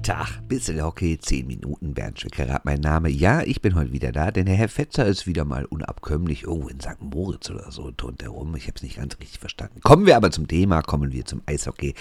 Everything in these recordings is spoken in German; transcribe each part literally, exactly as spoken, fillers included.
Tag, bisschen Hockey, zehn Minuten, Bernd Schwickerath mein Name. Ja, ich bin heute wieder da, denn der Herr Fetzer ist wieder mal unabkömmlich irgendwo in Sankt Moritz oder so, turnt herum. Ich habe es nicht ganz richtig verstanden. Kommen wir aber zum Thema, kommen wir zum Eishockey.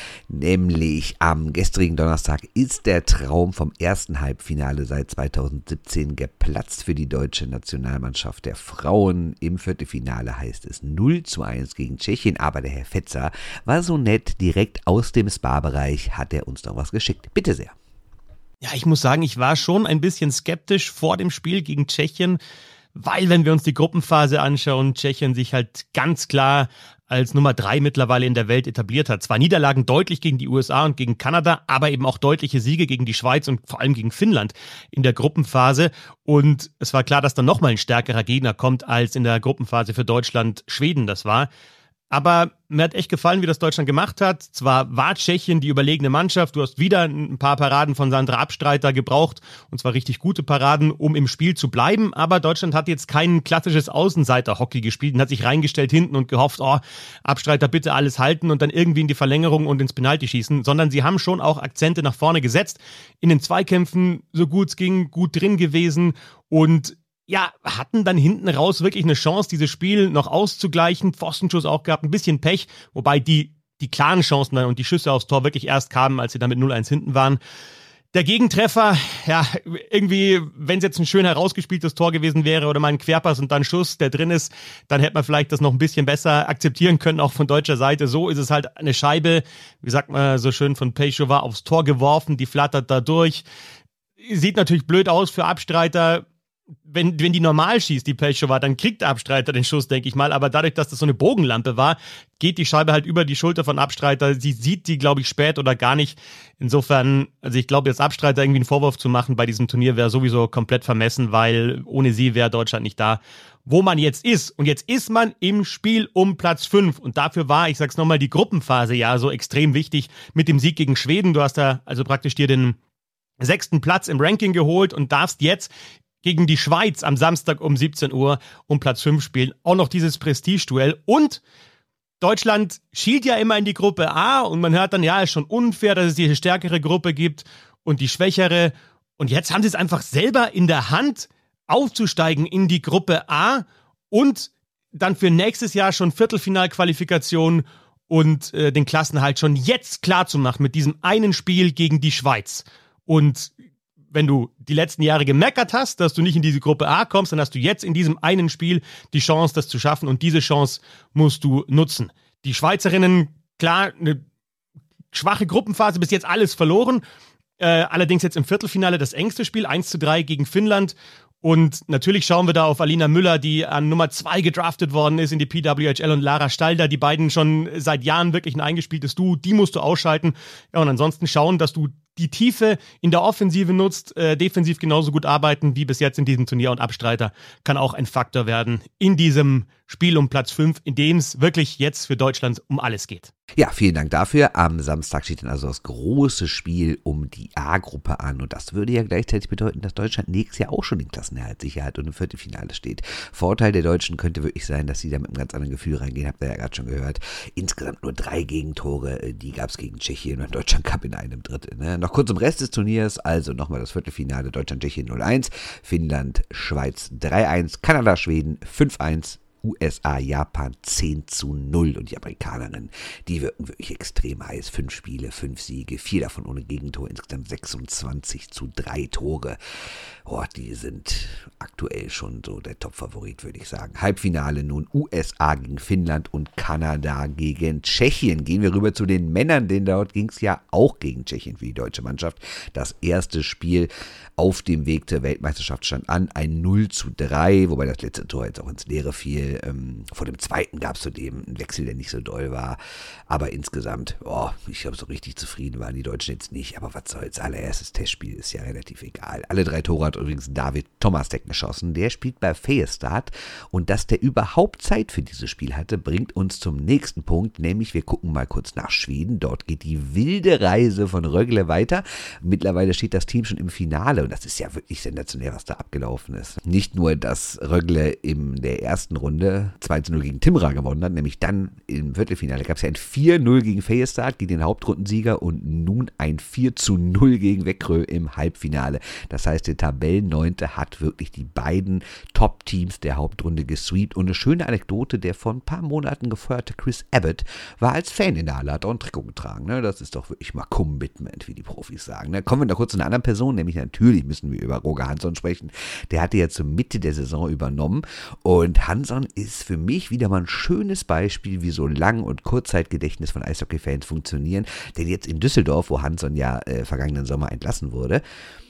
Nämlich am gestrigen Donnerstag ist der Traum vom ersten Halbfinale seit zweitausendsiebzehn geplatzt für die deutsche Nationalmannschaft der Frauen. Im Viertelfinale heißt es null zu eins gegen Tschechien, aber der Herr Fetzer war so nett, direkt aus dem Spa-Bereich hat er uns noch was geschickt. Bitte sehr. Ja, ich muss sagen, ich war schon ein bisschen skeptisch vor dem Spiel gegen Tschechien, weil, wenn wir uns die Gruppenphase anschauen, Tschechien sich halt ganz klar als Nummer drei mittlerweile in der Welt etabliert hat. Zwar Niederlagen deutlich gegen die U S A und gegen Kanada, aber eben auch deutliche Siege gegen die Schweiz und vor allem gegen Finnland in der Gruppenphase. Und es war klar, dass dann nochmal ein stärkerer Gegner kommt, als in der Gruppenphase für Deutschland Schweden das war. Aber mir hat echt gefallen, wie das Deutschland gemacht hat. Zwar war Tschechien die überlegene Mannschaft, du hast wieder ein paar Paraden von Sandra Abstreiter gebraucht, und zwar richtig gute Paraden, um im Spiel zu bleiben, aber Deutschland hat jetzt kein klassisches Außenseiter-Hockey gespielt und hat sich reingestellt hinten und gehofft, oh, Abstreiter bitte alles halten und dann irgendwie in die Verlängerung und ins Penalty schießen, sondern sie haben schon auch Akzente nach vorne gesetzt, in den Zweikämpfen so gut es ging, gut drin gewesen und ja, hatten dann hinten raus wirklich eine Chance, dieses Spiel noch auszugleichen. Pfostenschuss auch gehabt, ein bisschen Pech, wobei die, die klaren Chancen dann und die Schüsse aufs Tor wirklich erst kamen, als sie dann mit null eins hinten waren. Der Gegentreffer, ja, irgendwie, wenn es jetzt ein schön herausgespieltes Tor gewesen wäre oder mal ein Querpass und dann Schuss, der drin ist, dann hätte man vielleicht das noch ein bisschen besser akzeptieren können, auch von deutscher Seite. So ist es halt eine Scheibe, wie sagt man so schön, von Pejchowa aufs Tor geworfen, die flattert da durch. Sieht natürlich blöd aus für Abstreiter. Wenn, wenn die normal schießt, die Pejchowa, dann kriegt der Abstreiter den Schuss, denke ich mal. Aber dadurch, dass das so eine Bogenlampe war, geht die Scheibe halt über die Schulter von Abstreiter. Sie sieht die, glaube ich, spät oder gar nicht. Insofern, also ich glaube, jetzt Abstreiter irgendwie einen Vorwurf zu machen bei diesem Turnier wäre sowieso komplett vermessen, weil ohne sie wäre Deutschland nicht da, wo man jetzt ist. Und jetzt ist man im Spiel um Platz fünf. Und dafür war, ich sag's nochmal, die Gruppenphase ja so extrem wichtig mit dem Sieg gegen Schweden. Du hast da also praktisch dir den sechsten Platz im Ranking geholt und darfst jetzt gegen die Schweiz am Samstag um siebzehn Uhr um Platz fünf spielen. Auch noch dieses Prestigeduell. Und Deutschland schielt ja immer in die Gruppe A und man hört dann, ja, ist schon unfair, dass es diese stärkere Gruppe gibt und die schwächere. Und jetzt haben sie es einfach selber in der Hand, aufzusteigen in die Gruppe A und dann für nächstes Jahr schon Viertelfinalqualifikation und äh, den Klassenerhalt schon jetzt klar zu machen mit diesem einen Spiel gegen die Schweiz. Und wenn du die letzten Jahre gemeckert hast, dass du nicht in diese Gruppe A kommst, dann hast du jetzt in diesem einen Spiel die Chance, das zu schaffen und diese Chance musst du nutzen. Die Schweizerinnen, klar, eine schwache Gruppenphase, bis jetzt alles verloren, äh, allerdings jetzt im Viertelfinale das engste Spiel, eins zu drei gegen Finnland. Und natürlich schauen wir da auf Alina Müller, die an Nummer zwei gedraftet worden ist in die P W H L und Lara Stalder, die beiden schon seit Jahren wirklich ein eingespieltes Duo, die musst du ausschalten. Ja, und ansonsten schauen, dass du die Tiefe in der Offensive nutzt, äh, defensiv genauso gut arbeiten wie bis jetzt in diesem Turnier und Abstreiter kann auch ein Faktor werden in diesem Spiel um Platz fünf, in dem es wirklich jetzt für Deutschland um alles geht. Ja, vielen Dank dafür. Am Samstag steht dann also das große Spiel um die A-Gruppe an und das würde ja gleichzeitig bedeuten, dass Deutschland nächstes Jahr auch schon den Klassenerhalt sichert und im Viertelfinale steht. Vorteil der Deutschen könnte wirklich sein, dass sie da mit einem ganz anderen Gefühl reingehen, habt ihr ja gerade schon gehört. Insgesamt nur drei Gegentore, die gab es gegen Tschechien und Deutschland Cup in einem Drittel. Ne? Noch kurz zum Rest des Turniers, also nochmal das Viertelfinale, Deutschland-Tschechien null eins, Finnland-Schweiz drei eins, Kanada-Schweden fünf eins, U S A, Japan zehn zu null und die Amerikanerinnen, die wirken wirklich extrem heiß. Fünf Spiele, fünf Siege, vier davon ohne Gegentor, insgesamt sechsundzwanzig zu drei Tore. Oh, die sind aktuell schon so der Top-Favorit, würde ich sagen. Halbfinale nun U S A gegen Finnland und Kanada gegen Tschechien. Gehen wir rüber zu den Männern, denn dort ging es ja auch gegen Tschechien für die deutsche Mannschaft. Das erste Spiel auf dem Weg zur Weltmeisterschaft stand an, ein null zu drei, wobei das letzte Tor jetzt auch ins Leere fiel. Ähm, vor dem zweiten gab es zudem einen Wechsel, der nicht so doll war. Aber insgesamt, oh, ich glaube, so richtig zufrieden waren die Deutschen jetzt nicht. Aber was soll's, allererstes Testspiel ist ja relativ egal. Alle drei Tore hat übrigens David Tomasek geschossen. Der spielt bei Färjestad. Und dass der überhaupt Zeit für dieses Spiel hatte, bringt uns zum nächsten Punkt. Nämlich, wir gucken mal kurz nach Schweden. Dort geht die wilde Reise von Rögle weiter. Mittlerweile steht das Team schon im Finale. Und das ist ja wirklich sensationell, was da abgelaufen ist. Nicht nur, dass Rögle in der ersten Runde Hauptrunde zwei zu null gegen Timrå gewonnen hat, nämlich dann im Viertelfinale gab es ja ein vier null gegen Färjestad, gegen den Hauptrundensieger und nun ein vier zu null gegen Växjö im Halbfinale. Das heißt, der Tabellenneunte hat wirklich die beiden Top-Teams der Hauptrunde gesweept und eine schöne Anekdote, der vor ein paar Monaten gefeuerte Chris Abbott war als Fan in der Halle, hat auch ein Trikot getragen. Ne? Das ist doch wirklich mal Commitment, wie die Profis sagen. Ne? Kommen wir noch kurz zu einer anderen Person, nämlich natürlich müssen wir über Roger Hansson sprechen. Der hatte ja zur Mitte der Saison übernommen und Hansson ist für mich wieder mal ein schönes Beispiel, wie so Lang- und Kurzzeitgedächtnis von Eishockey-Fans funktionieren. Denn jetzt in Düsseldorf, wo Hansson ja äh, vergangenen Sommer entlassen wurde,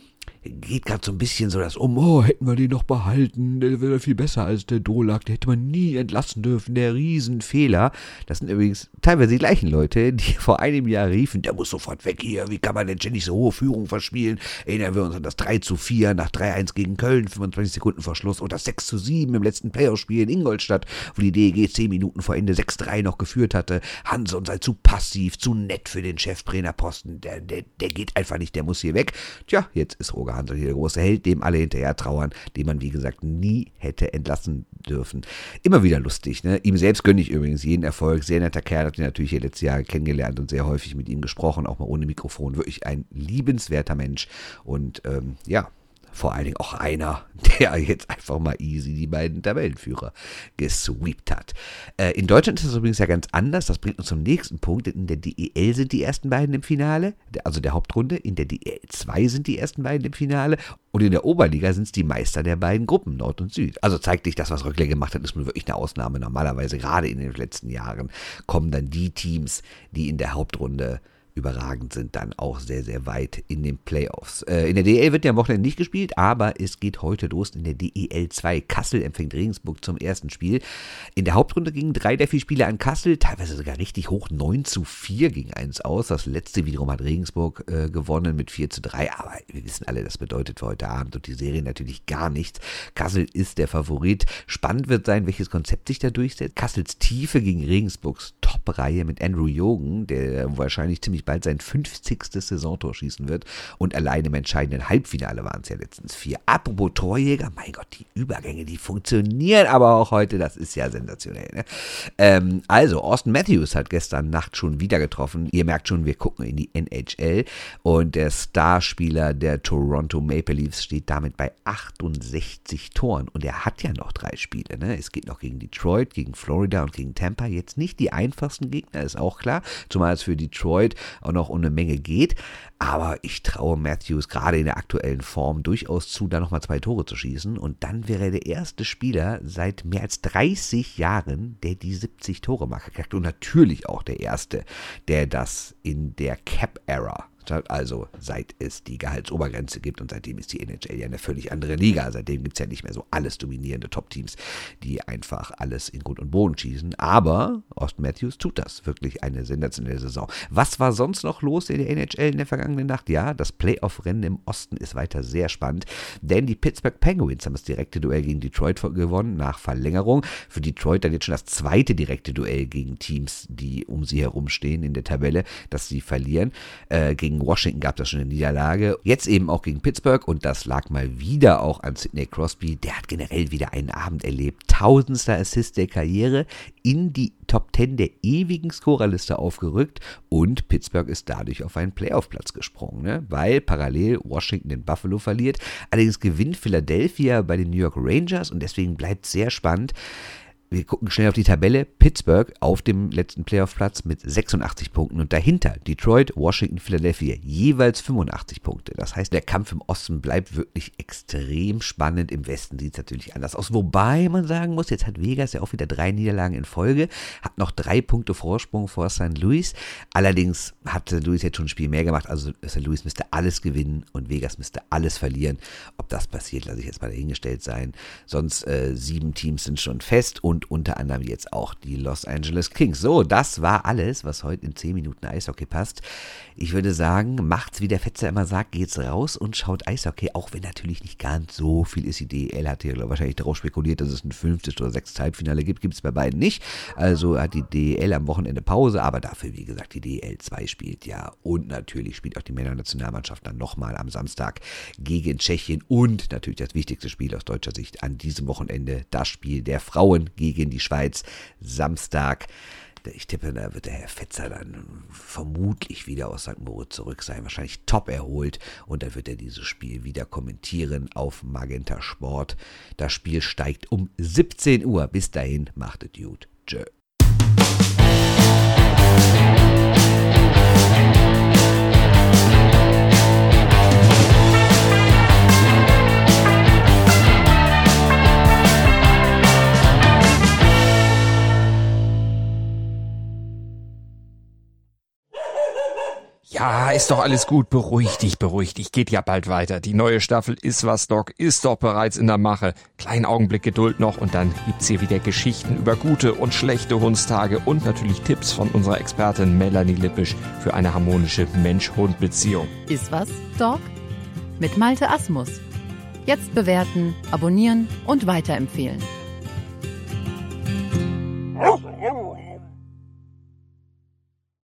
geht gerade so ein bisschen so das um, oh, hätten wir den noch behalten, der wäre viel besser als der Dolak, der hätte man nie entlassen dürfen, der Riesenfehler. Das sind übrigens teilweise die gleichen Leute, die vor einem Jahr riefen, der muss sofort weg hier, wie kann man denn ständig so hohe Führung verspielen? Erinnern wir uns an das drei zu vier nach drei eins gegen Köln, fünfundzwanzig Sekunden vor Schluss oder das sechs zu sieben im letzten Playoff-Spiel in Ingolstadt, wo die D E G zehn Minuten vor Ende sechs drei noch geführt hatte. Hansson sei zu passiv, zu nett für den Cheftrainerposten, der, der, der geht einfach nicht, der muss hier weg. Tja, jetzt ist Roger Hansson hier der große Held, dem alle hinterher trauern, den man, wie gesagt, nie hätte entlassen dürfen. Immer wieder lustig, ne? Ihm selbst gönne ich übrigens jeden Erfolg. Sehr netter Kerl, hat ihn natürlich hier letztes Jahr kennengelernt und sehr häufig mit ihm gesprochen, auch mal ohne Mikrofon. Wirklich ein liebenswerter Mensch und ähm, ja, vor allen Dingen auch einer, der jetzt einfach mal easy die beiden Tabellenführer gesweept hat. Äh, in Deutschland ist das übrigens ja ganz anders. Das bringt uns zum nächsten Punkt. In der D E L sind die ersten beiden im Finale, also der Hauptrunde. In der D E L zwei sind die ersten beiden im Finale. Und in der Oberliga sind es die Meister der beiden Gruppen, Nord und Süd. Also zeigt dich, das, was Röckle gemacht hat, ist nun wirklich eine Ausnahme. Normalerweise, gerade in den letzten Jahren, kommen dann die Teams, die in der Hauptrunde überragend sind, dann auch sehr, sehr weit in den Playoffs. Äh, in der D E L wird ja am Wochenende nicht gespielt, aber es geht heute los in der D E L zwei. Kassel empfängt Regensburg zum ersten Spiel. In der Hauptrunde gingen drei der vier Spiele an Kassel, teilweise sogar richtig hoch, neun zu vier ging eins aus. Das letzte wiederum hat Regensburg äh, gewonnen mit vier zu drei, aber wir wissen alle, das bedeutet für heute Abend und die Serie natürlich gar nichts. Kassel ist der Favorit. Spannend wird sein, welches Konzept sich da durchsetzt. Kassels Tiefe gegen Regensburgs Top-Reihe mit Andrew Jogen, der wahrscheinlich ziemlich bald sein fünfzigstes Saisontor schießen wird. Und alleine im entscheidenden Halbfinale waren es ja letztens vier. Apropos Torjäger, mein Gott, die Übergänge, die funktionieren aber auch heute. Das ist ja sensationell. Ne? Ähm, also, Auston Matthews hat gestern Nacht schon wieder getroffen. Ihr merkt schon, wir gucken in die N H L. Und der Starspieler der Toronto Maple Leafs steht damit bei achtundsechzig Toren. Und er hat ja noch drei Spiele. Ne? Es geht noch gegen Detroit, gegen Florida und gegen Tampa. Jetzt nicht die einfachsten Gegner, ist auch klar. Zumal es für Detroit auch noch um eine Menge geht. Aber ich traue Matthews gerade in der aktuellen Form durchaus zu, da nochmal zwei Tore zu schießen. Und dann wäre er der erste Spieler seit mehr als dreißig Jahren, der die siebzig-Tore-Marke knackt. Und natürlich auch der erste, der das in der Cap-Era, also seit es die Gehaltsobergrenze gibt und seitdem ist die N H L ja eine völlig andere Liga. Seitdem gibt es ja nicht mehr so alles dominierende Top-Teams, die einfach alles in Grund und Boden schießen. Aber Auston Matthews tut das. Wirklich eine sensationelle Saison. Was war sonst noch los in der N H L in der vergangenen Nacht? Ja, das Playoff-Rennen im Osten ist weiter sehr spannend, denn die Pittsburgh Penguins haben das direkte Duell gegen Detroit gewonnen nach Verlängerung. Für Detroit dann jetzt schon das zweite direkte Duell gegen Teams, die um sie herumstehen in der Tabelle, dass sie verlieren. Äh, gegen Washington gab es schon eine Niederlage, jetzt eben auch gegen Pittsburgh und das lag mal wieder auch an Sidney Crosby, der hat generell wieder einen Abend erlebt, tausendster Assist der Karriere, in die Top zehn der ewigen Scorerliste aufgerückt und Pittsburgh ist dadurch auf einen Playoff-Platz gesprungen, ne? Weil parallel Washington in Buffalo verliert, allerdings gewinnt Philadelphia bei den New York Rangers und deswegen bleibt es sehr spannend. Wir gucken schnell auf die Tabelle. Pittsburgh auf dem letzten Playoff-Platz mit sechsundachtzig Punkten und dahinter Detroit, Washington, Philadelphia jeweils fünfundachtzig Punkte. Das heißt, der Kampf im Osten bleibt wirklich extrem spannend. Im Westen sieht es natürlich anders aus. Wobei man sagen muss, jetzt hat Vegas ja auch wieder drei Niederlagen in Folge, hat noch drei Punkte Vorsprung vor Sankt Louis. Allerdings hat Sankt Louis jetzt schon ein Spiel mehr gemacht. Also Sankt Louis müsste alles gewinnen und Vegas müsste alles verlieren. Ob das passiert, lasse ich jetzt mal dahingestellt sein. Sonst äh, sieben Teams sind schon fest und Und unter anderem jetzt auch die Los Angeles Kings. So, das war alles, was heute in zehn Minuten Eishockey passt. Ich würde sagen, macht's, wie der Fetzer immer sagt, geht's raus und schaut Eishockey, auch wenn natürlich nicht ganz so viel ist. Die D E L hat hier wahrscheinlich darauf spekuliert, dass es ein fünftes oder sechstes Halbfinale gibt. Gibt es bei beiden nicht. Also hat die D E L am Wochenende Pause, aber dafür, wie gesagt, die D E L zwei spielt ja. Und natürlich spielt auch die Männernationalmannschaft dann nochmal am Samstag gegen Tschechien. Und natürlich das wichtigste Spiel aus deutscher Sicht an diesem Wochenende, das Spiel der Frauen gegen gegen die Schweiz. Samstag. Ich tippe, da wird der Herr Fetzer dann vermutlich wieder aus Sankt Moritz zurück sein, wahrscheinlich top erholt, und da wird er dieses Spiel wieder kommentieren auf Magenta Sport. Das Spiel steigt um siebzehn Uhr. Bis dahin, macht es gut. Tschö. Ja, ist doch alles gut. Beruhig dich, beruhig dich. Geht ja bald weiter. Die neue Staffel Ist was, Doc ist doch bereits in der Mache. Kleinen Augenblick Geduld noch und dann gibt's hier wieder Geschichten über gute und schlechte Hundstage und natürlich Tipps von unserer Expertin Melanie Lippisch für eine harmonische Mensch-Hund-Beziehung. Ist was, Doc? Mit Malte Asmus. Jetzt bewerten, abonnieren und weiterempfehlen.